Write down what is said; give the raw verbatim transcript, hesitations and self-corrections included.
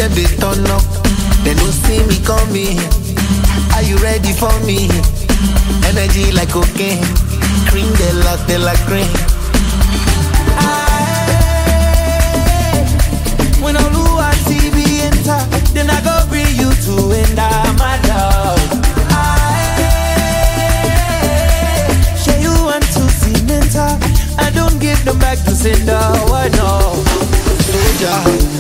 them they turn up. They don't see me coming. Are you ready for me? Energy like cocaine. Cream they like, they like cream. When I lose I T V enter, then I go bring you to end my love. Share you want to see mental. I don't give them back to sender. Why no? Soldier.